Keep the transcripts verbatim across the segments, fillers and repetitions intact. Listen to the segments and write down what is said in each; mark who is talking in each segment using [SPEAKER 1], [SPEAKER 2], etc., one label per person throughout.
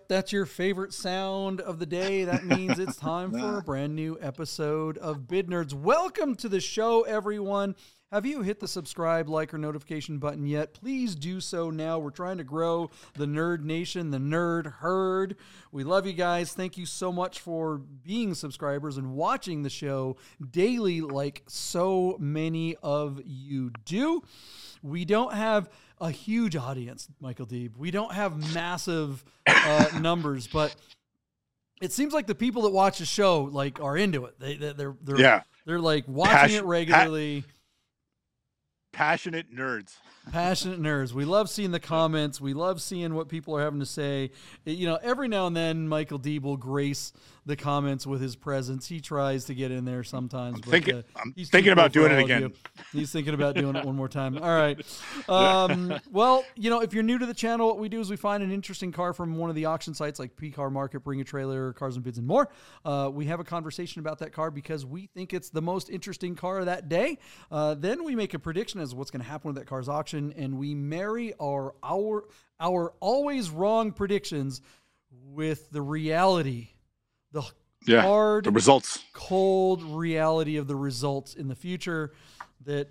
[SPEAKER 1] Yep, that's your favorite sound of the day. That means it's time for a brand new episode of Bid Nerds. Welcome to the show, everyone. Have you hit the subscribe, like, or notification button yet? Please do so now. We're trying to grow the Nerd Nation, the Nerd Herd. We love you guys. Thank you so much for being subscribers and watching the show daily like so many of you do. We don't have a huge audience, Michael Deeb. We don't have massive uh, numbers, but it seems like the people that watch the show like are into it. They, they they're they're
[SPEAKER 2] yeah.
[SPEAKER 1] they're like watching
[SPEAKER 2] Passion,
[SPEAKER 1] it regularly.
[SPEAKER 2] Pa- passionate nerds.
[SPEAKER 1] Passionate nerds. We love seeing the comments. We love seeing what people are having to say. You know, every now and then, Michael Deeb will grace the comments with his presence. He tries to get in there sometimes.
[SPEAKER 2] I'm
[SPEAKER 1] but,
[SPEAKER 2] thinking,
[SPEAKER 1] uh,
[SPEAKER 2] I'm
[SPEAKER 1] he's
[SPEAKER 2] thinking about
[SPEAKER 1] cool
[SPEAKER 2] doing
[SPEAKER 1] for
[SPEAKER 2] it
[SPEAKER 1] all of
[SPEAKER 2] again.
[SPEAKER 1] you. He's thinking about doing it one more time. All right. Um, well, you know, if you're new to the channel, what we do is we find an interesting car from one of the auction sites like P Car Market, Bring a Trailer, Cars and Bids, and more. Uh, we have a conversation about that car because we think it's the most interesting car of that day. Uh, then we make a prediction as to what's going to happen with that car's auction, and we marry our our our always wrong predictions with the reality, the
[SPEAKER 2] Yeah,
[SPEAKER 1] hard,
[SPEAKER 2] the results,
[SPEAKER 1] cold reality of the results in the future. That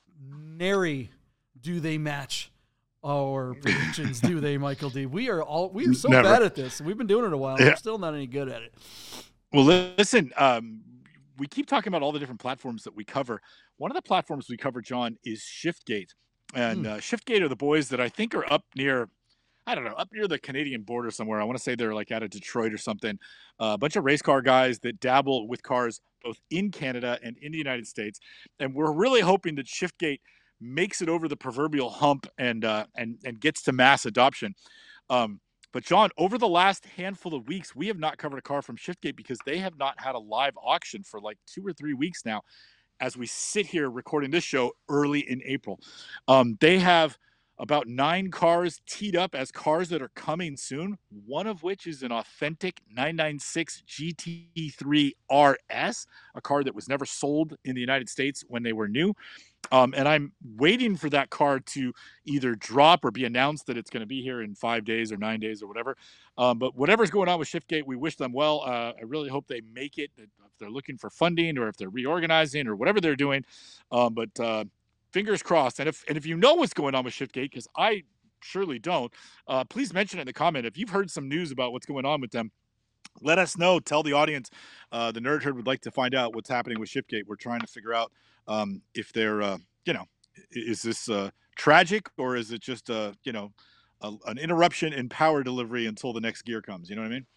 [SPEAKER 1] nary do they match our predictions, do they, Michael D? We are all we are so
[SPEAKER 2] Never.
[SPEAKER 1] bad at this. We've been doing it a while. And
[SPEAKER 2] Yeah.
[SPEAKER 1] We're still not any good at it.
[SPEAKER 2] Well, listen, um, we keep talking about all the different platforms that we cover. One of the platforms we cover, John, is ShiftGate. And
[SPEAKER 1] Hmm.
[SPEAKER 2] uh, ShiftGate are the boys that I think are up near, I don't know, up near the Canadian border somewhere. I want to say they're like out of Detroit or something. Uh, a bunch of race car guys that dabble with cars both in Canada and in the United States. And we're really hoping that ShiftGate makes it over the proverbial hump and uh, and and gets to mass adoption. Um, but John, over the last handful of weeks, we have not covered a car from ShiftGate because they have not had a live auction for like two or three weeks now. As we sit here recording this show early in April, um, they have about nine cars teed up as cars that are coming soon, one of which is an authentic nine ninety-six G T three R S, a car that was never sold in the United States when they were new. Um, and I'm waiting for that car to either drop or be announced that it's going to be here in five days or nine days or whatever. Um, but whatever's going on with ShiftGate, we wish them well. Uh, I really hope they make it. If they're looking for funding or if they're reorganizing or whatever they're doing. Um, but uh, fingers crossed. And if and if you know what's going on with ShiftGate, because I surely don't, uh, please mention it in the comment. If you've heard some news about what's going on with them, let us know. Tell the audience. Uh, the Nerd Herd would like to find out what's happening with ShiftGate. We're trying to figure out um, if they're, uh, you know, is this uh, tragic or is it just, uh, you know, a, an interruption in power delivery until the next gear comes? You know what I mean?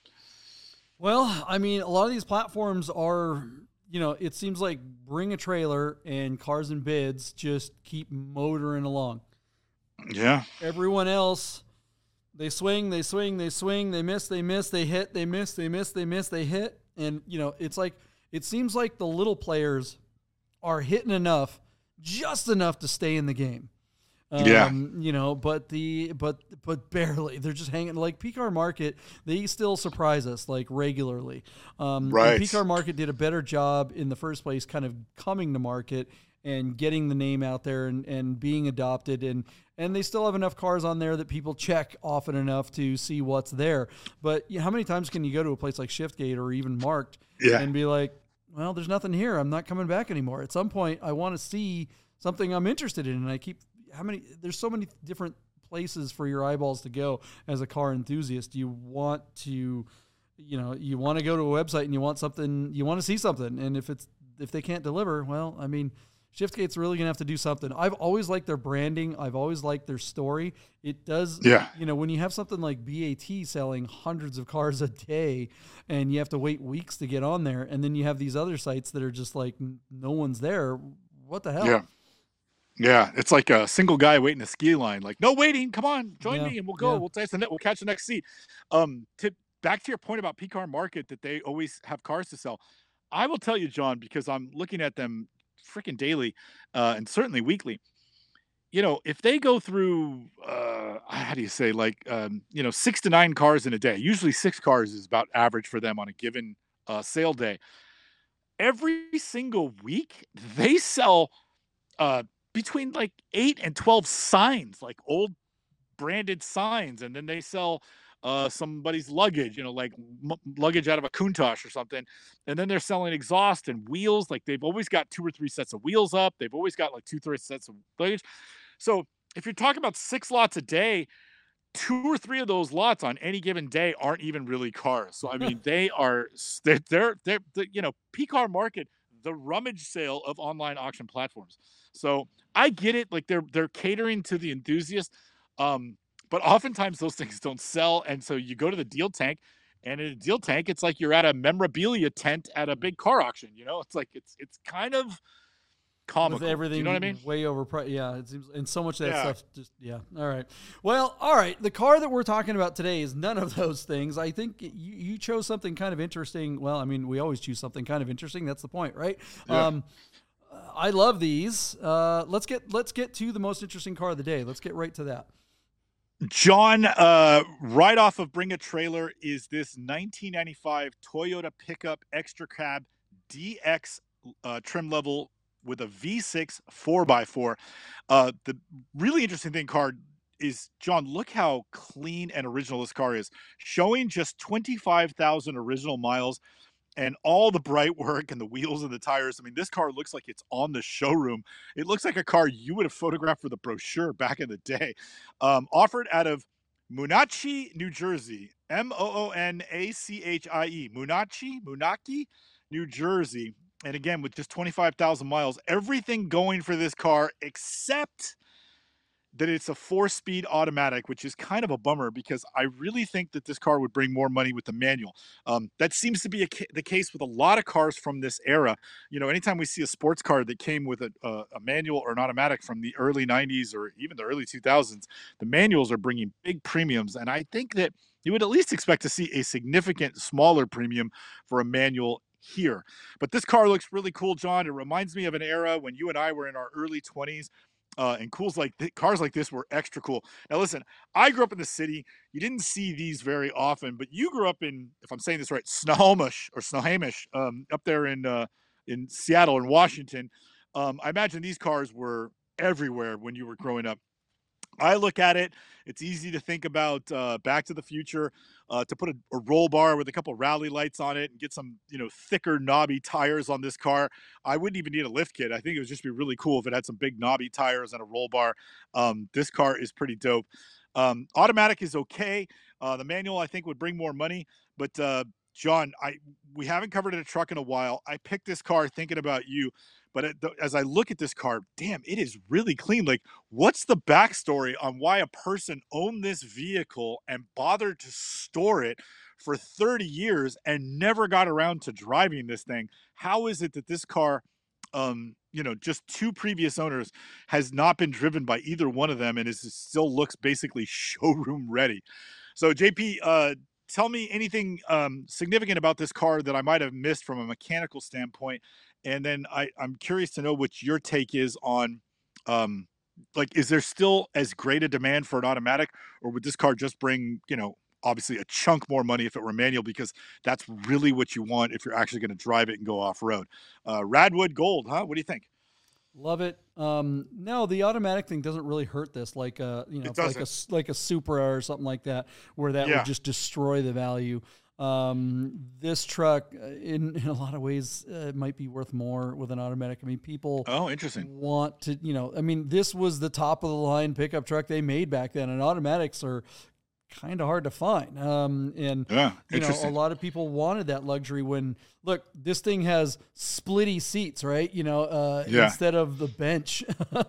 [SPEAKER 1] Well, I mean, a lot of these platforms are, you know, it seems like Bring a Trailer and Cars and Bids just keep motoring along.
[SPEAKER 2] Yeah.
[SPEAKER 1] Everyone else, they swing, they swing, they swing, they miss, they miss, they hit, they miss, they miss, they miss, they hit. And, you know, it's like, it seems like the little players are hitting enough, just enough to stay in the game. Um,
[SPEAKER 2] Yeah.
[SPEAKER 1] You know, but the, but, but barely. They're just hanging like P Car Market. They still surprise us like regularly. Um,
[SPEAKER 2] Right.
[SPEAKER 1] P Car Market did a better job in the first place, kind of coming to market and getting the name out there and, and being adopted. And, and they still have enough cars on there that people check often enough to see what's there. But you know, how many times can you go to a place like ShiftGate or even Marked
[SPEAKER 2] Yeah.
[SPEAKER 1] and be like, well, there's nothing here. I'm not coming back anymore. At some point, I want to see something I'm interested in. And I keep, how many, there's so many different places for your eyeballs to go as a car enthusiast. You want to, you know, you want to go to a website and you want something, you want to see something. And if it's, if they can't deliver, well, I mean, ShiftGate's really going to have to do something. I've always liked their branding. I've always liked their story. It does,
[SPEAKER 2] Yeah.
[SPEAKER 1] you know, when you have something like B A T selling hundreds of cars a day and you have to wait weeks to get on there, and then you have these other sites that are just like, no one's there. What the hell?
[SPEAKER 2] Yeah. Yeah. It's like a single guy waiting a ski line. Like, no waiting. Come on, join
[SPEAKER 1] Yeah.
[SPEAKER 2] me and we'll go.
[SPEAKER 1] Yeah.
[SPEAKER 2] We'll taste the net. We'll catch the next seat. Um, to back to your point about P Car Market, that they always have cars to sell. I will tell you, John, because I'm looking at them freaking daily, uh, and certainly weekly. You know, if they go through, uh, how do you say, like, um, you know, six to nine cars in a day, usually six cars is about average for them on a given uh, sale day. Every single week, they sell uh, between like eight and twelve signs, like old branded signs. And then they sell uh, somebody's luggage, you know, like m- luggage out of a Countach or something. And then they're selling exhaust and wheels. Like they've always got two or three sets of wheels up. They've always got like two, three sets of luggage. So if you're talking about six lots a day, two or three of those lots on any given day aren't even really cars. So I mean, they are they're they're, they're the, you know, P car market, the rummage sale of online auction platforms. So I get it, like they're they're catering to the enthusiast, um, but oftentimes those things don't sell, and so you go to the deal tank, and in a deal tank, it's like you're at a memorabilia tent at a big car auction. You know, it's like it's it's kind of
[SPEAKER 1] with
[SPEAKER 2] comical.
[SPEAKER 1] everything,
[SPEAKER 2] you know what I mean?
[SPEAKER 1] Way overpriced. Yeah, it seems, and so much of that
[SPEAKER 2] Yeah.
[SPEAKER 1] stuff. Just yeah. All right. Well, all right. The car that we're talking about today is none of those things. I think you, you chose something kind of interesting. Well, I mean, we always choose something kind of interesting. That's the point, right?
[SPEAKER 2] Yeah.
[SPEAKER 1] Um, I love these. Uh, let's get let's get to the most interesting car of the day. Let's get right to that.
[SPEAKER 2] John, uh, right off of Bring a Trailer is this nineteen ninety-five Toyota pickup extra cab D X uh, trim level with a V six four by four. Uh, the really interesting thing, car, is, John, look how clean and original this car is. Showing just twenty-five thousand original miles and all the bright work and the wheels and the tires. I mean, this car looks like it's on the showroom. It looks like a car you would have photographed for the brochure back in the day. Um, offered out of Moonachie, New Jersey. M O O N A C H I E. Moonachie, Moonachie, New Jersey. And again, with just twenty-five thousand miles, everything going for this car except that it's a four-speed automatic, which is kind of a bummer because I really think that this car would bring more money with the manual. Um, that seems to be a ca- the case with a lot of cars from this era. You know, anytime we see a sports car that came with a, a, a manual or an automatic from the early nineties or even the early two thousands, the manuals are bringing big premiums. And I think that you would at least expect to see a significant smaller premium for a manual here. But this car looks really cool, John. It reminds me of an era when you and I were in our early twenties. Uh, and cools like th- cars like this were extra cool. Now, listen, I grew up in the city. You didn't see these very often, but you grew up in, if I'm saying this right, Snohomish or Snohomish, um, up there in uh, in Seattle and Washington. Um, I imagine these cars were everywhere when you were growing up. I look at it, it's easy to think about uh, Back to the Future, uh, to put a, a roll bar with a couple rally lights on it and get some, you know, thicker knobby tires on this car. I wouldn't even need a lift kit. I think it would just be really cool if it had some big knobby tires and a roll bar. Um, this car is pretty dope. Um, automatic is okay. Uh, the manual, I think, would bring more money. But, uh, John, I we haven't covered a truck in a while. I picked this car thinking about you. But it, as I look at this car, damn, it is really clean. Like, what's the backstory on why a person owned this vehicle and bothered to store it for thirty years and never got around to driving this thing? How is it that this car, um, you know, just two previous owners, has not been driven by either one of them and is still looks basically showroom ready? So, J P, uh, tell me anything um, significant about this car that I might have missed from a mechanical standpoint. And then I, I'm curious to know what your take is on, um, like, is there still as great a demand for an automatic, or would this car just bring, you know, obviously a chunk more money if it were manual, because that's really what you want if you're actually going to drive it and go off road. Uh, Radwood Gold, huh? What do you think?
[SPEAKER 1] Love it. Um, no, the automatic thing doesn't really hurt this, like a you know,
[SPEAKER 2] It
[SPEAKER 1] like a
[SPEAKER 2] doesn't.
[SPEAKER 1] like a Supra or something like that, where that
[SPEAKER 2] Yeah.
[SPEAKER 1] would just destroy the value. Um, this truck, uh, in, in a lot of ways, uh, it might be worth more with an automatic. I mean, people
[SPEAKER 2] Oh, interesting.
[SPEAKER 1] want to, you know, I mean, this was the top of the line pickup truck they made back then, and automatics are kind of hard to find. Um, and
[SPEAKER 2] Yeah,
[SPEAKER 1] you know, a
[SPEAKER 2] interesting.
[SPEAKER 1] lot of people wanted that luxury when, look, this thing has splitty seats, right? You know, uh,
[SPEAKER 2] Yeah.
[SPEAKER 1] instead of the bench,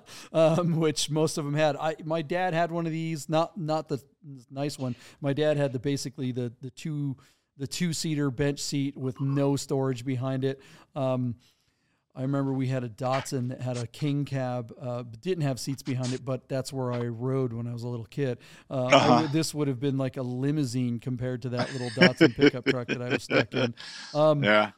[SPEAKER 1] um, which most of them had. I, my dad had one of these, not, not the nice one. My dad had the, basically the, the two, the two seater bench seat with no storage behind it. Um, I remember we had a Datsun that had a king cab, uh, didn't have seats behind it, but that's where I rode when I was a little kid. Uh, I
[SPEAKER 2] Uh-huh.
[SPEAKER 1] would- this would have been like a limousine compared to that little Datsun pickup truck that I was stuck in. Um,
[SPEAKER 2] Yeah.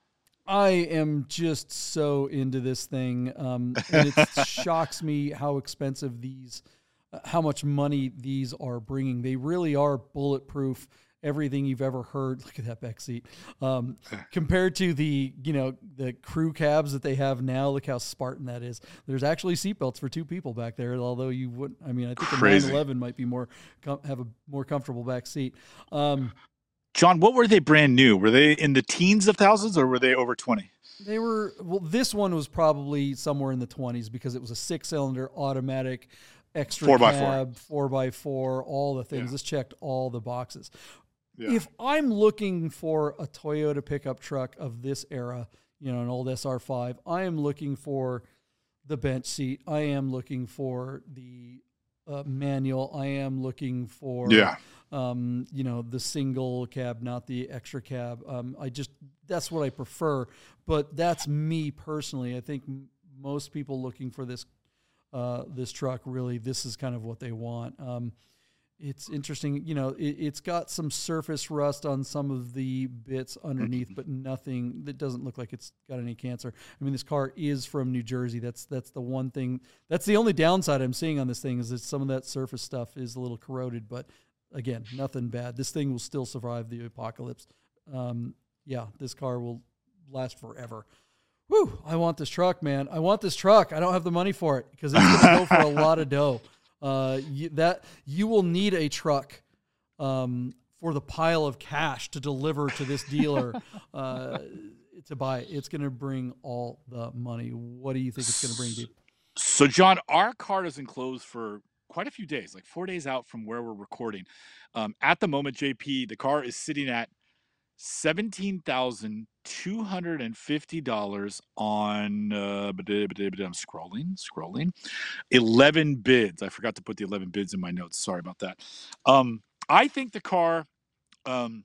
[SPEAKER 1] I am just so into this thing. Um, and it shocks me how expensive these, uh, how much money these are bringing. They really are bulletproof. everything you've ever heard. Look at that back seat. Um, compared to the, you know, the crew cabs that they have now, look how Spartan that is. There's actually seatbelts for two people back there, although you wouldn't, I mean, I think
[SPEAKER 2] Crazy.
[SPEAKER 1] a nine eleven might be more, have a more comfortable back seat. Um,
[SPEAKER 2] John, what were they brand new? Were they in the teens of thousands or were they over twenty?
[SPEAKER 1] They were, well, this one was probably somewhere in the twenties because it was a six cylinder automatic extra
[SPEAKER 2] four
[SPEAKER 1] cab,
[SPEAKER 2] by four.
[SPEAKER 1] four by four, all the things.
[SPEAKER 2] Yeah.
[SPEAKER 1] This checked all the boxes.
[SPEAKER 2] Yeah.
[SPEAKER 1] If I'm looking for a Toyota pickup truck of this era, you know, an old S R five, I am looking for the bench seat. I am looking for the uh, manual. I am looking for,
[SPEAKER 2] yeah.
[SPEAKER 1] um, you know, the single cab, not the extra cab. Um, I just, that's what I prefer, but that's me personally. I think m- most people looking for this, uh, this truck, really, this is kind of what they want. Um, It's interesting, you know, it, it's got some surface rust on some of the bits underneath, but nothing that doesn't look like it's got any cancer. I mean, this car is from New Jersey. That's that's the one thing. That's the only downside I'm seeing on this thing is that some of that surface stuff is a little corroded, but again, nothing bad. This thing will still survive the apocalypse. Um, yeah, this car will last forever. Whew, I want this truck, man. I want this truck. I don't have the money for it because it's going to go for a lot of dough. Uh, you, that you will need a truck um, for the pile of cash to deliver to this dealer uh, to buy it. It's going to bring all the money. What do you think it's going to bring you?
[SPEAKER 2] So, John, our car doesn't close for quite a few days, like four days out from where we're recording. Um, at the moment, J P, the car is sitting at seventeen thousand two hundred fifty dollars on, uh, I'm scrolling, scrolling, eleven bids. I forgot to put the eleven bids in my notes. Sorry about that. Um, I think the car, um,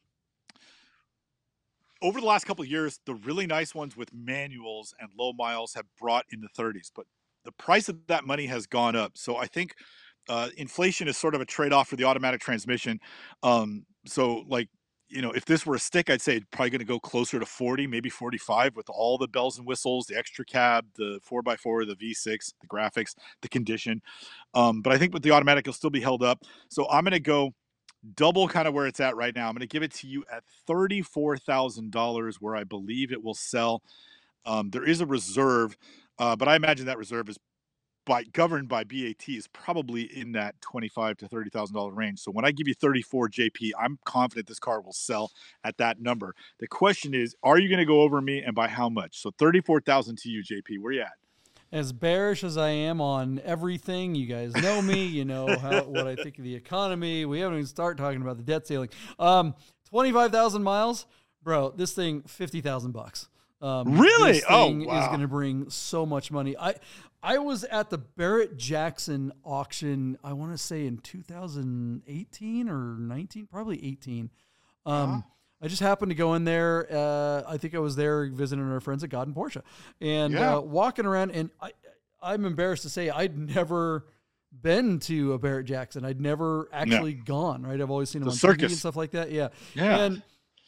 [SPEAKER 2] over the last couple of years, the really nice ones with manuals and low miles have brought in the thirties, but the price of that money has gone up. So I think uh, inflation is sort of a trade-off for the automatic transmission. Um, so like, you know, if this were a stick, I'd say it's probably going to go closer to forty, maybe forty-five with all the bells and whistles, the extra cab, the four by four, the V six, the graphics, the condition. Um, but I think with the automatic, it'll still be held up. So I'm going to go double kind of where it's at right now. I'm going to give it to you at thirty-four thousand dollars where I believe it will sell. Um, there is a reserve, uh, but I imagine that reserve is by governed by B A T is probably in that twenty-five to thirty thousand dollar range. So when I give you thirty-four, J P, I'm confident this car will sell at that number. The question is, are you going to go over me and by how much? So thirty-four thousand to you, J P. Where you at?
[SPEAKER 1] As bearish as I am on everything, you guys know me. You know how what I think of the economy. We haven't even started talking about the debt ceiling. Um, twenty-five thousand miles, bro. This thing, fifty thousand bucks. Um,
[SPEAKER 2] really?
[SPEAKER 1] This
[SPEAKER 2] Oh,
[SPEAKER 1] thing
[SPEAKER 2] wow.
[SPEAKER 1] is going to bring so much money. I, I was at the Barrett Jackson auction. I want to say in two thousand eighteen or nineteen, probably eighteen. Um,
[SPEAKER 2] Uh-huh.
[SPEAKER 1] I just happened to go in there. Uh, I think I was there visiting our friends at God and Porsche, and
[SPEAKER 2] Yeah.
[SPEAKER 1] uh, walking around. And I, I'm embarrassed to say I'd never been to a Barrett Jackson. I'd never actually gone. Right, I've always seen them
[SPEAKER 2] The
[SPEAKER 1] on
[SPEAKER 2] circus.
[SPEAKER 1] T V and stuff like that. Yeah,
[SPEAKER 2] Yeah.
[SPEAKER 1] and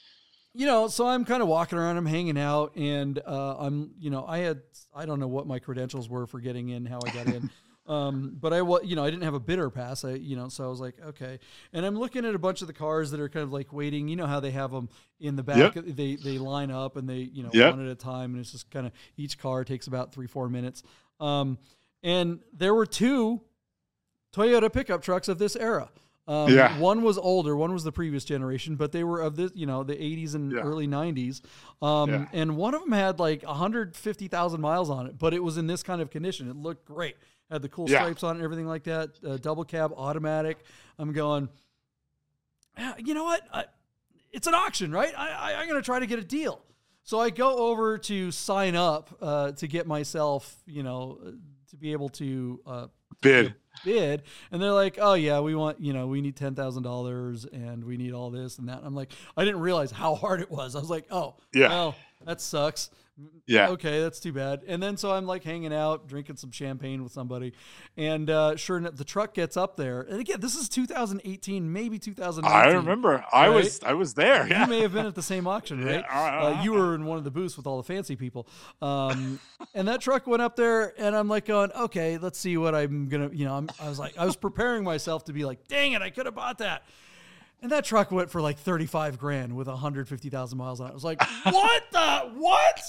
[SPEAKER 1] you know, so I'm kind of walking around. I'm hanging out, and uh, I'm, you know, I had I don't know what my credentials were for getting in, how I got in. Um, but I was, you know, I didn't have a bidder pass. I, you know, so I was like, okay. And I'm looking at a bunch of the cars that are kind of like waiting. You know how they have them in the back.
[SPEAKER 2] Yep.
[SPEAKER 1] They they line up and they, you know,
[SPEAKER 2] Yep.
[SPEAKER 1] one at a time. And it's just kind of each car takes about three four minutes. Um, and there were two Toyota pickup trucks of this era. Um,
[SPEAKER 2] Yeah.
[SPEAKER 1] One was older, one was the previous generation, but they were of this, you know, the eighties and
[SPEAKER 2] Yeah.
[SPEAKER 1] early nineties. Um,
[SPEAKER 2] Yeah.
[SPEAKER 1] And one of them had like one hundred fifty thousand miles on it, but it was in this kind of condition. It looked great. Had the cool
[SPEAKER 2] Yeah.
[SPEAKER 1] stripes on it and everything like that. Uh, double cab, automatic. I'm going, "Ah, you know what? I, it's an auction, right? I, I, I'm going to try to get a deal. So I go over to sign up uh, to get myself, you know, uh, to be able to uh,
[SPEAKER 2] Bid.
[SPEAKER 1] bid, and they're like, oh yeah, we want, you know, we need ten thousand dollars and we need all this and that. I'm like, I didn't realize how hard it was. I was like, oh
[SPEAKER 2] Yeah.
[SPEAKER 1] well, that sucks.
[SPEAKER 2] Yeah.
[SPEAKER 1] Okay, that's too bad. And then so I'm like hanging out, drinking some champagne with somebody, and uh, sure enough, the truck gets up there. And again, this is two thousand eighteen, maybe two thousand nineteen.
[SPEAKER 2] I remember. I
[SPEAKER 1] right?
[SPEAKER 2] was I was there. Yeah.
[SPEAKER 1] You may have been at the same auction, right?
[SPEAKER 2] Yeah,
[SPEAKER 1] Uh, you were in one of the booths with all the fancy people. Um, and that truck went up there, and I'm like going, okay, let's see what I'm going to, you know, I'm, I was like, I was preparing myself to be like, dang it, I could have bought that. And that truck went for like thirty-five grand with one hundred fifty thousand miles on it. I was like, what the, what?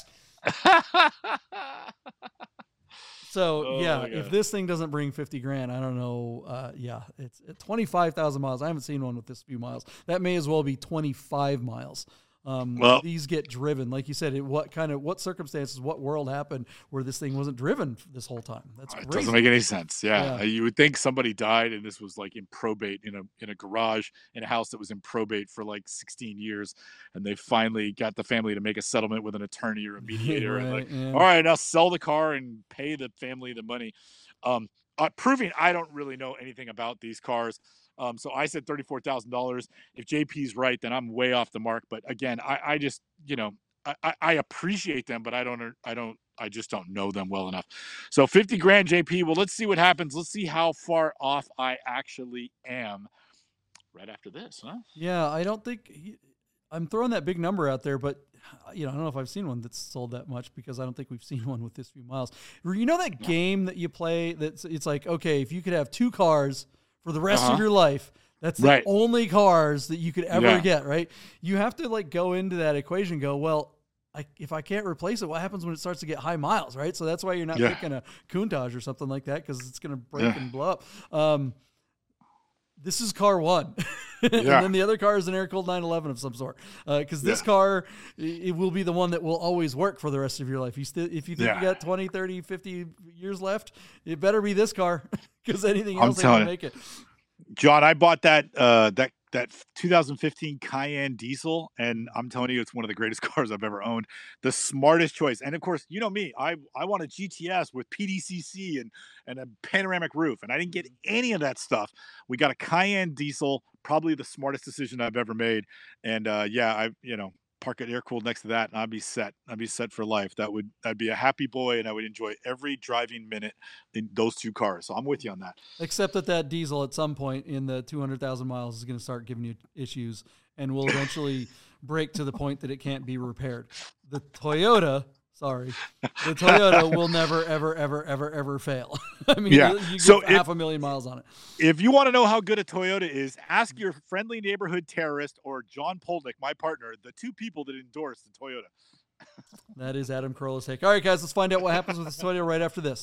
[SPEAKER 1] So
[SPEAKER 2] Oh,
[SPEAKER 1] yeah, if this thing doesn't bring fifty grand, I don't know. Uh, yeah, it's at twenty-five thousand miles. I haven't seen one with this few miles. That may as well be twenty-five miles. Um, well, these get driven, like you said. It, what kind of what circumstances, what world happened where this thing wasn't driven this whole time? That's
[SPEAKER 2] it
[SPEAKER 1] crazy.
[SPEAKER 2] Doesn't make any sense. Yeah. yeah, you would think somebody died and this was like in probate in a in a garage in a house that was in probate for like sixteen years, and they finally got the family to make a settlement with an attorney or a mediator.
[SPEAKER 1] Right,
[SPEAKER 2] and like,
[SPEAKER 1] yeah.
[SPEAKER 2] all right, now sell the car and pay the family the money. Um, uh, proving I don't really know anything about these cars. Um, so I said thirty-four thousand dollars. If J P's right, then I'm way off the mark. But again, I, I just, you know, I, I appreciate them, but I don't, I don't, I just don't know them well enough. So fifty grand, J P. Well, let's see what happens. Let's see how far off I actually am right after this, huh?
[SPEAKER 1] Yeah, I don't think he, I'm throwing that big number out there, but you know, I don't know if I've seen one that's sold that much because I don't think we've seen one with this few miles. You know that game that you play that's it's like, okay, if you could have two cars for the rest uh-huh. of your life, that's the
[SPEAKER 2] right.
[SPEAKER 1] only cars that you could ever
[SPEAKER 2] yeah.
[SPEAKER 1] get, right? You have to like go into that equation and go, well, I, if I can't replace it, what happens when it starts to get high miles, right? So that's why you're not
[SPEAKER 2] yeah.
[SPEAKER 1] picking a Countach or something like that because it's going to break
[SPEAKER 2] yeah.
[SPEAKER 1] and blow up. Um, this is car one. and
[SPEAKER 2] yeah.
[SPEAKER 1] then the other car is an air-cooled nine eleven of some sort. Because uh, this
[SPEAKER 2] yeah.
[SPEAKER 1] car, it will be the one that will always work for the rest of your life. You still, if you think yeah. you got twenty, thirty, fifty years left, it better be this car because anything else ain't going to make it.
[SPEAKER 2] John, I bought that uh, that that two thousand fifteen Cayenne diesel, and I'm telling you, it's one of the greatest cars I've ever owned. The smartest choice, and of course, you know me, I I want a G T S with P D C C and and a panoramic roof, and I didn't get any of that stuff. We got a Cayenne diesel, probably the smartest decision I've ever made, and uh, yeah, I you know. park it air cooled next to that, and I'd be set. I'd be set for life. That would, I'd be a happy boy, and I would enjoy every driving minute in those two cars. So I'm with you on that.
[SPEAKER 1] Except that that diesel at some point in the two hundred thousand miles is going to start giving you issues and will eventually break to the point that it can't be repaired. The Toyota, sorry, the Toyota will never, ever, ever, ever, ever fail. I mean,
[SPEAKER 2] yeah.
[SPEAKER 1] you get
[SPEAKER 2] so
[SPEAKER 1] half
[SPEAKER 2] if,
[SPEAKER 1] a million miles on it.
[SPEAKER 2] If you want to know how good a Toyota is, ask your friendly neighborhood terrorist or John Polnick, my partner, the two people that endorse the Toyota.
[SPEAKER 1] That is Adam Carolla's take. All right, guys, let's find out what happens with this Toyota right after this.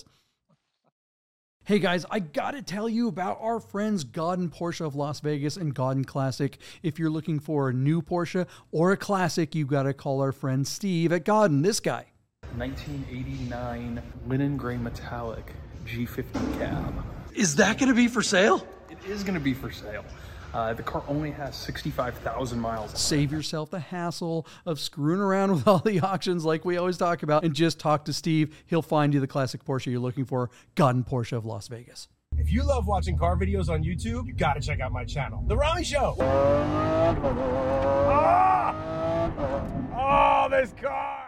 [SPEAKER 1] Hey guys, I gotta tell you about our friends Gaudin Porsche of Las Vegas and Gaudin Classic. If you're looking for a new Porsche or a classic, you gotta call our friend Steve at Gaudin, this guy.
[SPEAKER 3] nineteen eighty-nine linen gray metallic G fifty cab.
[SPEAKER 1] Is that gonna be for sale?
[SPEAKER 3] It is gonna be for sale. Uh, the car only has sixty-five thousand miles on
[SPEAKER 1] Save
[SPEAKER 3] it.
[SPEAKER 1] yourself the hassle of screwing around with all the auctions like we always talk about and just talk to Steve. He'll find you the classic Porsche you're looking for. Gaudin Porsche of Las Vegas.
[SPEAKER 4] If you love watching car videos on YouTube, you gotta check out my channel, The Rami Show. Oh, oh this car.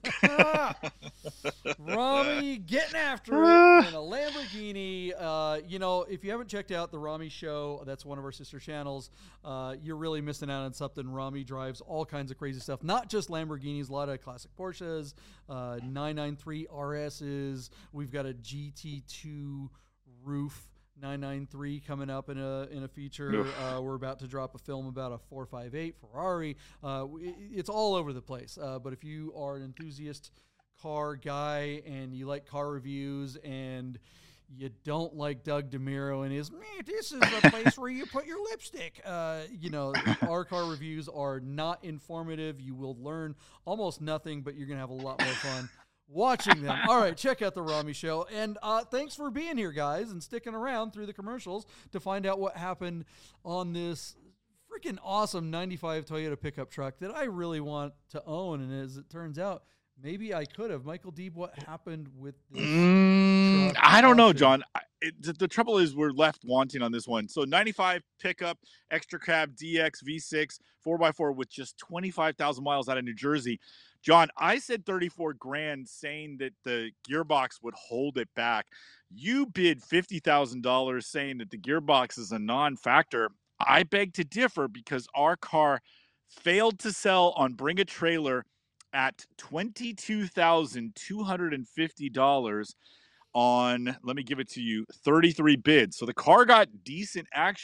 [SPEAKER 1] Rami getting after it in a Lamborghini. Uh, you know, if you haven't checked out the Rami Show, that's one of our sister channels. Uh, you're really missing out on something. Rami drives all kinds of crazy stuff, not just Lamborghinis, a lot of classic Porsches, uh, nine ninety-three R S's. We've got a G T two roof nine ninety-three coming up in a in a feature. Uh, we're about to drop a film about a four fifty-eight Ferrari. Uh, it's all over the place. Uh, but if you are an enthusiast car guy and you like car reviews and you don't like Doug DeMuro and his, man, this is the place where you put your lipstick. Uh, you know, our car reviews are not informative. You will learn almost nothing, but you're going to have a lot more fun watching them. All right, check out the Rami Show. And uh, thanks for being here, guys, and sticking around through the commercials to find out what happened on this freaking awesome ninety-five Toyota pickup truck that I really want to own. And as it turns out, maybe I could have. Michael Deeb, what happened with this?
[SPEAKER 2] Mm, I don't know, John. I, it, the, the trouble is we're left wanting on this one. So ninety-five pickup, extra cab, D X, V six, four by four with just twenty-five thousand miles out of New Jersey. John, I said thirty-four grand saying that the gearbox would hold it back. You bid fifty thousand dollars saying that the gearbox is a non-factor. I beg to differ because our car failed to sell on Bring a Trailer at twenty-two thousand two hundred fifty dollars on, let me give it to you, thirty-three bids. So the car got decent action,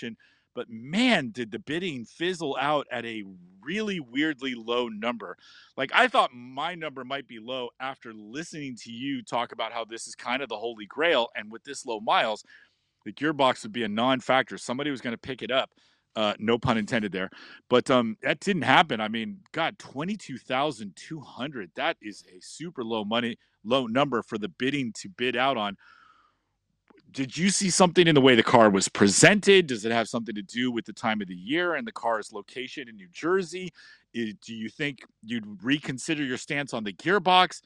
[SPEAKER 2] but man, did the bidding fizzle out at a really weirdly low number. Like, I thought my number might be low after listening to you talk about how this is kind of the holy grail, and with this low miles, the gearbox would be a non-factor. Somebody was going to pick it up. Uh, no pun intended there. But um, that didn't happen. I mean, God, twenty-two thousand two hundred. That is a super low money, low number for the bidding to bid out on. Did you see something in the way the car was presented? Does it have something to do with the time of the year and the car's location in New Jersey? I- do you think you'd reconsider your stance on the gearbox?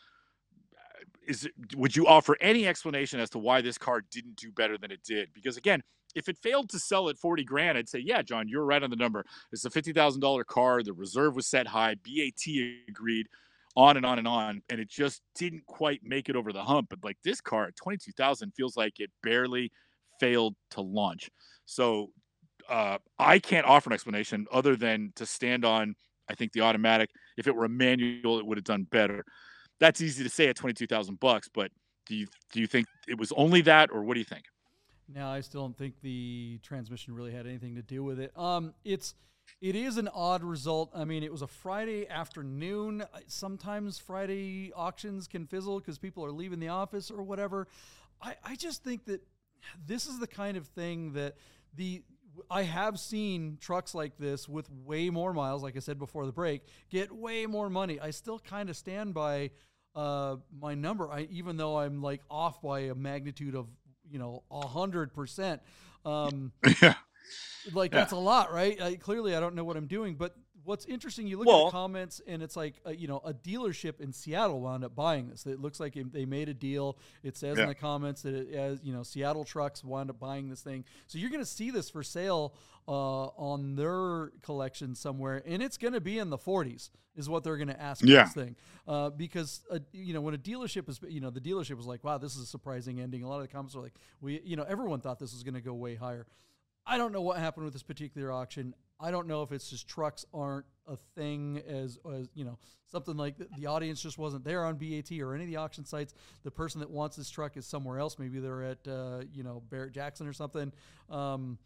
[SPEAKER 2] Is it, would you offer any explanation as to why this car didn't do better than it did? Because again, if it failed to sell at forty grand, I'd say, yeah, John, you're right on the number. It's a fifty thousand dollars car. The reserve was set high. B A T agreed, on and on and on. And it just didn't quite make it over the hump. But like this car at twenty-two thousand feels like it barely failed to launch. So uh, I can't offer an explanation other than to stand on, I think the automatic, if it were a manual, it would have done better. That's easy to say at twenty-two thousand bucks, but do you, do you think it was only that, or what do you think?
[SPEAKER 1] No, I still don't think the transmission really had anything to do with it. Um, it's, it is an odd result. I mean, it was a Friday afternoon. Sometimes Friday auctions can fizzle because people are leaving the office or whatever. I, I just think that this is the kind of thing that the, I have seen trucks like this with way more miles, like I said before the break, get way more money. I still kind of stand by uh, my number, I, even though I'm like off by a magnitude of, you know, a hundred percent. Um,
[SPEAKER 2] yeah.
[SPEAKER 1] Like
[SPEAKER 2] yeah.
[SPEAKER 1] that's a lot, right? I, clearly I don't know what I'm doing, but what's interesting, you look
[SPEAKER 2] well,
[SPEAKER 1] at the comments and it's like, uh, you know, a dealership in Seattle wound up buying this. It looks like it, they made a deal. It says
[SPEAKER 2] yeah.
[SPEAKER 1] in the comments that it has, you know, Seattle Trucks wound up buying this thing. So you're going to see this for sale uh, on their collection somewhere, and it's going to be in the forties is what they're going to ask for
[SPEAKER 2] yeah.
[SPEAKER 1] this thing. Uh, because, uh, you know, when a dealership is, you know, the dealership was like, wow, this is a surprising ending. A lot of the comments were like, we, you know, everyone thought this was going to go way higher. I don't know what happened with this particular auction. I don't know if it's just trucks aren't a thing as, as you know, something like the, the audience just wasn't there on B A T or any of the auction sites. The person that wants this truck is somewhere else. Maybe they're at, uh, you know, Barrett Jackson or something. Um,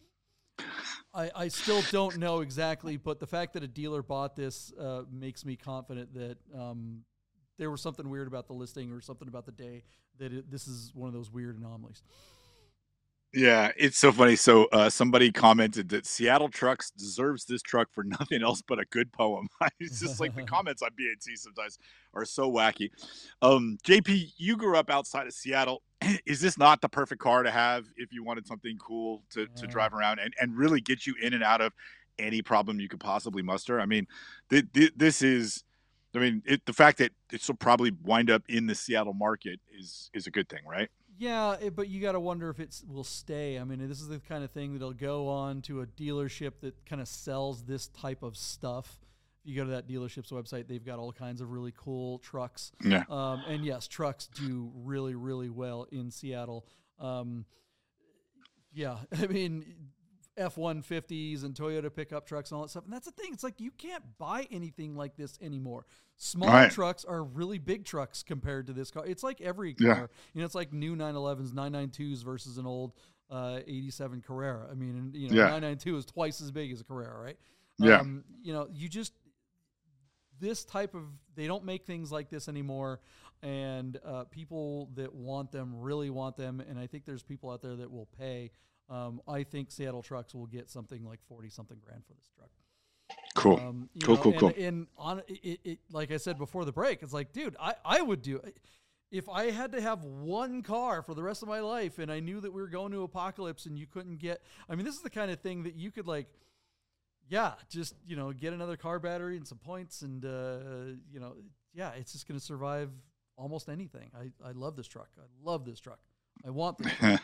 [SPEAKER 1] I, I still don't know exactly, but the fact that a dealer bought this uh, makes me confident that um, there was something weird about the listing or something about the day, that it, this is one of those weird anomalies.
[SPEAKER 2] Yeah, it's so funny. So uh, somebody commented that Seattle Trucks deserves this truck for nothing else but a good poem. It's just like the comments on B A T sometimes are so wacky. Um, J P, you grew up outside of Seattle. Is this not the perfect car to have if you wanted something cool to, to drive around and, and really get you in and out of any problem you could possibly muster? I mean, th- th- this is, I mean, it, the fact that it will probably wind up in the Seattle market is is a good thing, right?
[SPEAKER 1] Yeah, it, but you got to wonder if it will stay. I mean, this is the kind of thing that'll go on to a dealership that kind of sells this type of stuff. If you go to that dealership's website, they've got all kinds of really cool trucks.
[SPEAKER 2] Yeah.
[SPEAKER 1] Um, and yes, trucks do really, really well in Seattle. Um, yeah, I mean, F one fifties and Toyota pickup trucks and all that stuff. And that's the thing. It's like you can't buy anything like this anymore. Small
[SPEAKER 2] right.
[SPEAKER 1] trucks are really big trucks compared to this car. It's like every car.
[SPEAKER 2] Yeah.
[SPEAKER 1] You know, it's like new nine elevens, nine ninety-twos versus an old uh, eighty-seven Carrera. I mean, and, you know,
[SPEAKER 2] yeah.
[SPEAKER 1] nine ninety-two is twice as big as a Carrera, right?
[SPEAKER 2] Yeah.
[SPEAKER 1] Um, you know, you just, this type of, they don't make things like this anymore. And uh, people that want them really want them. And I think there's people out there that will pay. Um, I think Seattle Trucks will get something like forty something grand for this truck.
[SPEAKER 2] Cool.
[SPEAKER 1] Um,
[SPEAKER 2] cool,
[SPEAKER 1] know,
[SPEAKER 2] cool,
[SPEAKER 1] and,
[SPEAKER 2] cool.
[SPEAKER 1] And on it, it, like I said before the break, it's like, dude, I, I would do if I had to have one car for the rest of my life and I knew that we were going to apocalypse and you couldn't get, I mean, this is the kind of thing that you could like, yeah, just, you know, get another car battery and some points and, uh, you know, yeah, it's just going to survive almost anything. I, I love this truck. I love this truck. I want this truck.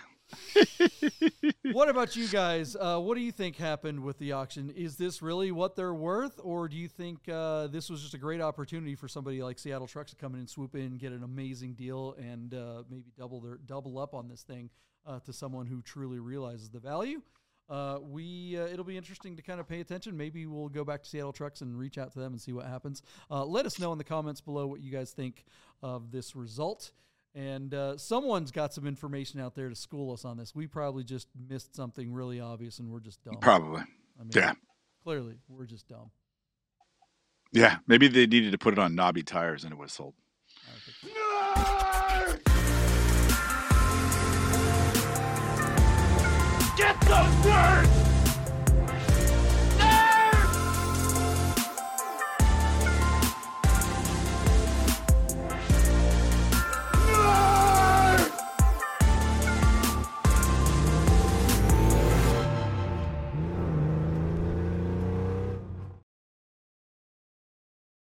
[SPEAKER 1] What about you guys? Uh, what do you think happened with the auction? Is this really what they're worth, or do you think uh, this was just a great opportunity for somebody like Seattle Trucks to come in and swoop in, get an amazing deal, and uh, maybe double their double up on this thing uh, to someone who truly realizes the value? Uh, we uh, it'll be interesting to kind of pay attention. Maybe we'll go back to Seattle Trucks and reach out to them and see what happens. Uh, let us know in the comments below what you guys think of this result. And uh, someone's got some information out there to school us on this. We probably just missed something really obvious, and we're just dumb.
[SPEAKER 2] Probably.
[SPEAKER 1] I mean,
[SPEAKER 2] yeah.
[SPEAKER 1] Clearly, we're just dumb.
[SPEAKER 2] Yeah. Maybe they needed to put it on knobby tires and it was sold.
[SPEAKER 1] I don't think so.